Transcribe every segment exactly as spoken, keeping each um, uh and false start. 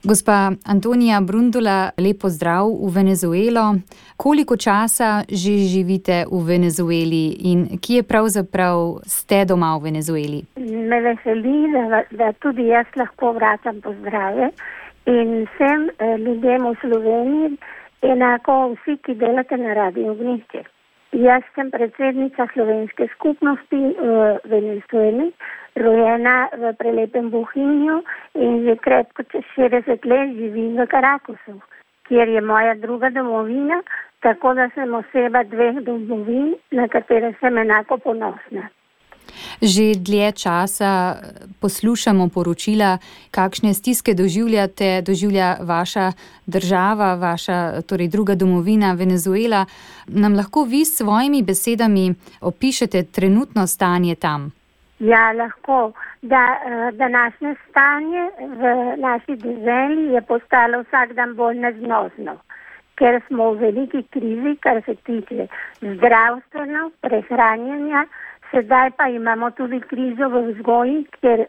Gospa Antonija Brundula, lep pozdrav v Venezuelo. Koliko časa že živite v Venezueli in kje pravzaprav ste doma v Venezueli? Me veseli, da, da tudi jaz lahko vračam pozdrave in vsem eh, ljudem v Sloveniji, enako vsi, ki delate na Radiu Ognjišče. Jaz sem predsednica slovenske skupnosti v Venezueli, rojena v prelepem Bohinju in že krepko čez šestdeset let živim v Caracasu, kjer je moja druga domovina, tako da sem oseba dveh domovin, na katere sem enako ponosna. Že dlje časa poslušamo poročila, kakšne stiske doživljate, doživlja vaša država, vaša torej druga domovina Venezuela. Nam lahko vi s svojimi besedami opišete trenutno stanje tam? Ja, lahko. Da, današnje stanje v naši deželi je postalo vsak dan bolj neznosno, ker smo v veliki krizi, kar se tiče zdravstveno, prehranjanja. Sedaj pa imamo tudi krizo v vzgoji, kjer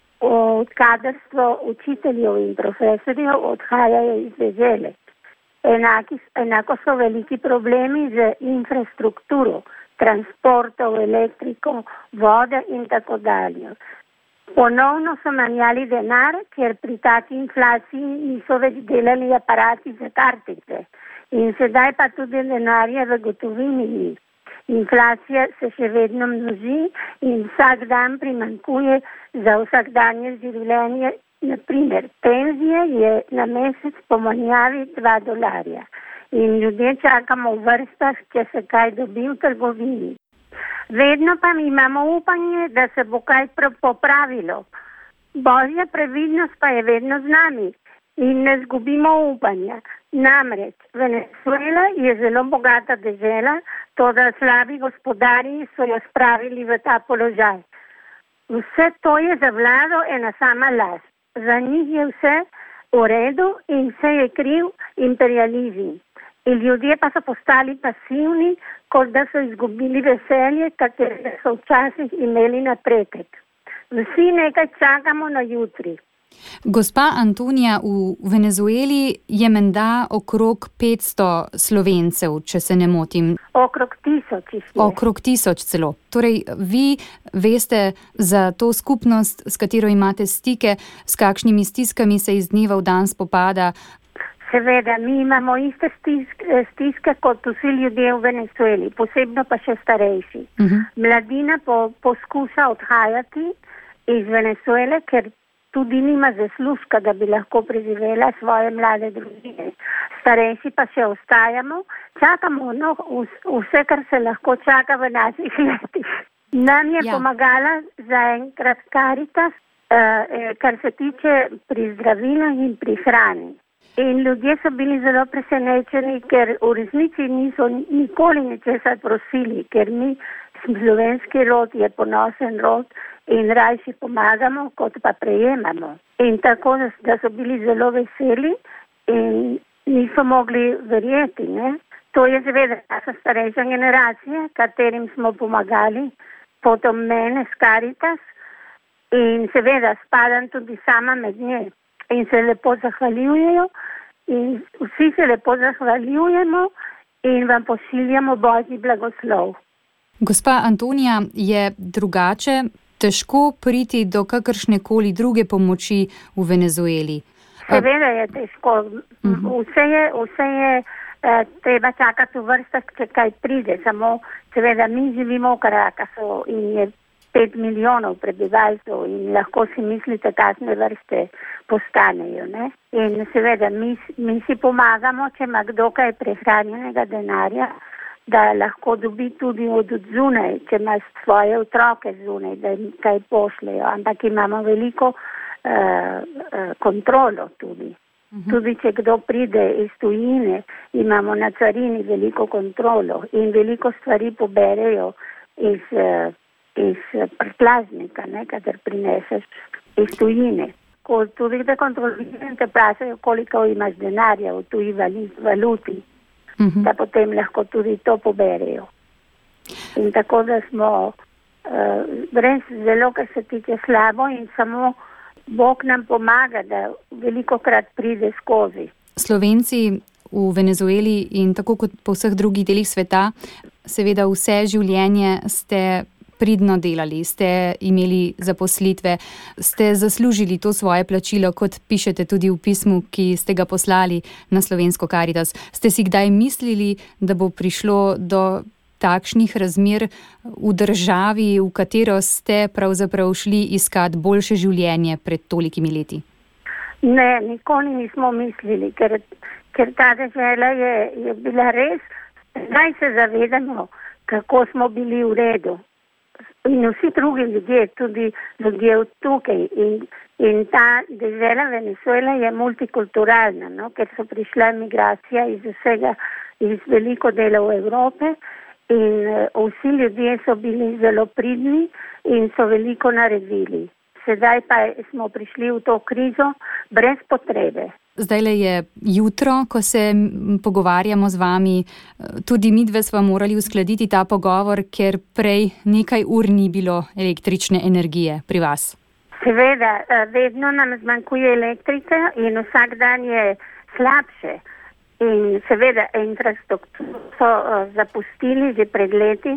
kadrstvo učiteljev in profesorjev odhajajo iz dežele. Enaki, enako so veliki problemi z infrastrukturo, transportov, elektriko, vode in tako dalje. Ponovno so manjali denar, ker pri taki inflaciji niso več delali aparati za kartice. In sedaj pa tudi denarja v gotovini ni. Inflacija se še vedno množi in vsak dan primanjkuje za vsakdanje življenje. Naprimer, penzije je na mesec po menjavi dva dolarja in ljudje čakamo v vrstah, če se kaj dobi v trgovini. Vedno pa imamo upanje, da se bo kaj popravilo. Božja previdnost pa je vedno z nami in ne zgubimo upanja. Namreč Venezuela je zelo bogata dežela, to da slabi gospodarji so jo spravili v ta položaj. Vse to je za vlado ena sama laž. Za njih je vse v redu in vse je kriv imperializem. In ljudje pa so postali pasivni, kot da so izgubili veselje, katerega so včasih imeli na pretek. Vsi nekaj čakamo na jutri. Gospa Antonija, v Venezueli je menda okrog petsto Slovencev, če se ne motim. Okrog tisoč jih je. Okrog tisoč celo. Torej, vi veste za to skupnost, s katero imate stike, s kakšnimi stiskami se iz dneva v dan spopada? Seveda, mi imamo iste stiske, stiske kot vsi ljudje v Venezueli, posebno pa še starejši. Uh-huh. Mladina po, poskuša odhajati iz Venezuele, ker tudi nima zaslužka, da bi lahko preživela svoje mlade družine. Starejši pa še ostajamo, čakamo no, vse, kar se lahko čaka v naših letih. Nam je ja. pomagala zaenkrat Caritas, eh, kar se tiče pri zdravilah in pri hrani. In ljudje so bili zelo presenečeni, ker v resnici niso nikoli ničesar prosili, ker mi slovenski rod je ponosen rod in rajši pomagamo, kot pa prejemamo. In tako, da so bili zelo veseli in niso mogli verjeti. Ne? To je seveda naša starejša generacija, katerim smo pomagali, potom mene s Caritas in seveda spadam tudi sama med nje. In se lepo zahvaljujejo in vsi se lepo zahvaljujemo in vam pošiljamo Božji blagoslov. Gospa Antonija, je drugače težko priti do kakršnekoli druge pomoči v Venezueli? Seveda je težko. Vse je, vse je eh, treba čakati v vrstah, če kaj pride. Samo seveda mi živimo v Caracasu in je pet milijonov prebivalcev in lahko si mislite, kakšne vrste postanejo. Ne? In seveda mi, mi si pomagamo, če ima kdo kaj prehranjenega denarja, da lahko dobi tudi od zunaj, če ima svoje otroke zunaj, da jim kaj pošlejo. Ampak imamo veliko uh, uh, kontrolo tudi. Uh-huh. Tudi če kdo pride iz tujine, imamo na carini veliko kontrolo in veliko stvari poberejo iz uh, iz prtljažnika, ne, kadar prineseš iz tujine. Ko tudi da kontrolirajo, te vprašajo, koliko imaš denarja v tuji valuti, uh-huh. da potem lahko tudi to poberejo. In tako da smo uh, brez zelo, kar se tiče slabo in samo Bog nam pomaga, da veliko krat pride skozi. Slovenci v Venezueli in tako kot po vseh drugih delih sveta, seveda vse življenje ste pridno delali, ste imeli zaposlitve, ste zaslužili to svoje plačilo, kot pišete tudi v pismu, ki ste ga poslali na Slovensko Karitas. Ste si kdaj mislili, da bo prišlo do takšnih razmer v državi, v katero ste pravzaprav šli iskat boljše življenje pred tolikimi leti? Ne, nikoli nismo mislili, ker, ker ta dežela je, je bila res, naj se zavedamo, kako smo bili v redu. In vsi drugi ljudje, tudi ljudje tukaj. In, in ta dežela Venezuela je multikulturalna, no? Ker so prišla migracija iz vsega, iz veliko delov Evrope in uh, vsi ljudje so bili zelo pridni in so veliko naredili. Sedaj pa smo prišli v to krizo brez potrebe. Zdajle je jutro, ko se pogovarjamo z vami. Tudi midve sva morali uskladiti ta pogovor, ker prej nekaj ur ni bilo električne energije pri vas. Seveda, vedno nam zmanjkuje elektrike in vsak dan je slabše. In seveda infrastrukturo so zapustili že pred leti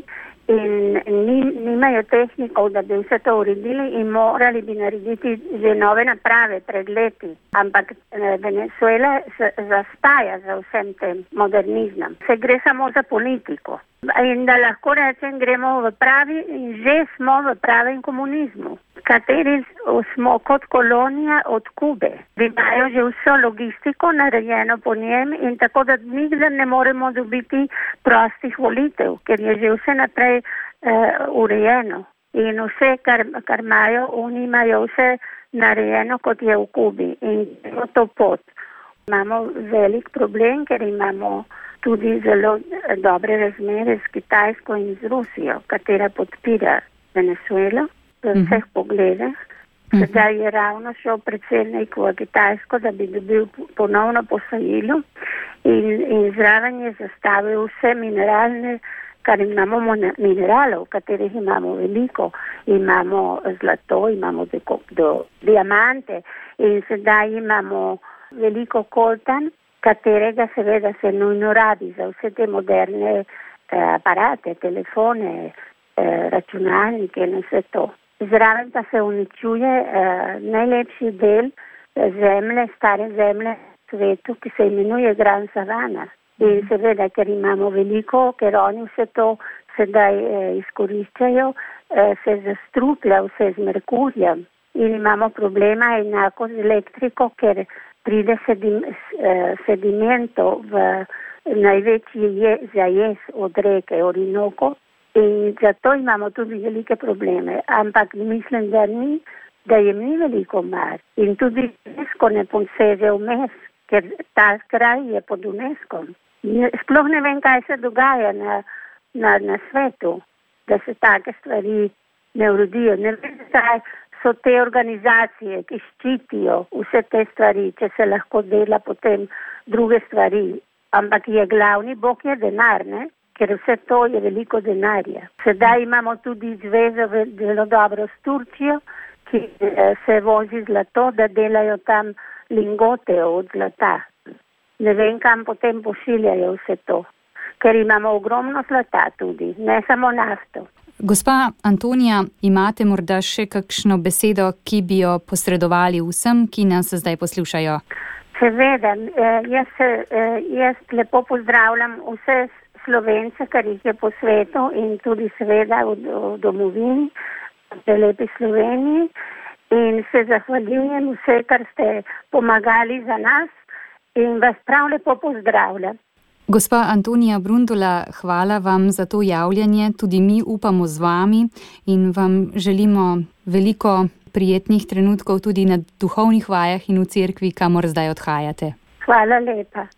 in nimajo tehnikov, da bi vse to uredili in morali bi narediti že nove naprave pred leti. Ampak Venezuela zastaja za vsem tem modernizmom. Se gre samo za politiko. In da lahko rečem, gremo v pravi in že smo v pravem komunizmu, kateri smo kot kolonija od Kube. Imajo že vso logistiko narejeno po njem in tako da nikdar ne moremo dobiti prostih volitev, ker je že vse naprej uh, urejeno. In vse, kar, kar imajo, oni imajo vse narejeno, kot je v Kubi. In to pot. Imamo velik problem, ker imamo tudi zelo dobre razmere s Kitajsko in z Rusijo, katera podpira Venezuelo v vseh pogledih. Sedaj je ravno šel predsednik v Kitajsko, da bi dobil ponovno posojilo in, in zraven je zastavil vse mineralne, kar imamo mineralov, katerih imamo veliko. Imamo zlato, imamo do, do diamante in sedaj imamo veliko koltan, katerega seveda se nujno rabi za vse te moderne eh, aparate, telefone, eh, računalnike in vse to. Zraven pa se uničuje eh, najlepši del zemlje, stare zemlje v svetu, ki se imenuje Gran Savana. In seveda, ker imamo veliko, ker oni vse to sedaj eh, izkoriščajo, eh, se zastruplja vse z merkurjem in imamo problema enako z elektriko, ker pride sedim, sedimento v največji je, zajez od reke Orinoko in zato imamo tudi velike probleme. Ampak mislim, da ni, da jim ni veliko mar. In tudi UNESCO ne poseže vmes, ker ta kraj je pod UNESCO. Sploh ne vem, kaj se dogaja na, na, na svetu, da se take stvari ne urodijo. Ne vem, kaj so te organizacije, ki ščitijo vse te stvari, če se lahko dela potem druge stvari. Ampak je glavni bog je denar, ne? Ker vse to je veliko denarja. Sedaj imamo tudi zvezo zelo dobro s Turčijo, ki se vozi zlato, da delajo tam lingote od zlata. Ne vem, kam potem pošiljajo vse to. Ker imamo ogromno zlata tudi, ne samo nafto. Gospa Antonija, imate morda še kakšno besedo, ki bi jo posredovali vsem, ki nas zdaj poslušajo? Seveda, jaz, jaz lepo pozdravljam vse Slovence, kar jih je po svetu in tudi seveda v, v domovini, v lepi Sloveniji in se zahvaljujem vse, kar ste pomagali za nas in vas prav lepo pozdravljam. Gospa Antonija Brundula, hvala vam za to javljanje, tudi mi upamo z vami in vam želimo veliko prijetnih trenutkov tudi na duhovnih vajah in v cerkvi, kamor zdaj odhajate. Hvala lepa.